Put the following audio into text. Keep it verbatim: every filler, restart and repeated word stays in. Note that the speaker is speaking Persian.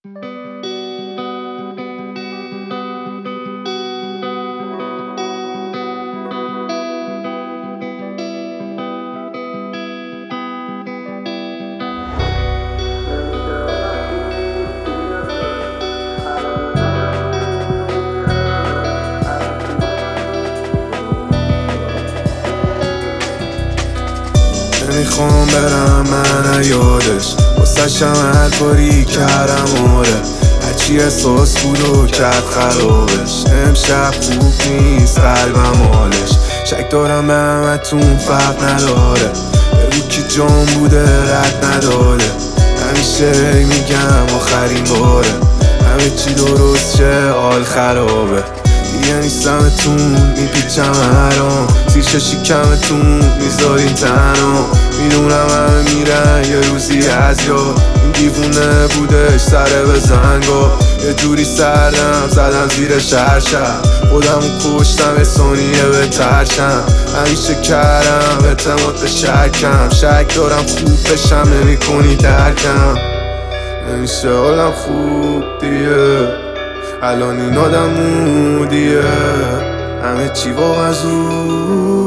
نمیخوام برم من یادش واسه شم هر کردم آره هرچی احساس بودو کرد خرابش امشب خوب نیست قلبم حالش شک دارم به همتون فرق نداره بگو که جان بوده رد نداره همیشه میگم آخرین باره همه چی درست چه حال خرابه دیگه نیستمتون میپیچم هرام زیر شکمتون میذارین تنها میدونم همه میرن یه روزی از یاد این دیوونه بودش سره به زنگا یه جوری سردم زدم زیرش هر شب خودمو کشتم یه ثانیه به ترشم همیشه کردم اعتماد به شکم شک دارم خوب بشم نمی کنی درکم نمیشه حالم خوب دیگه الان این آدم مودیه همه چی واقعا زود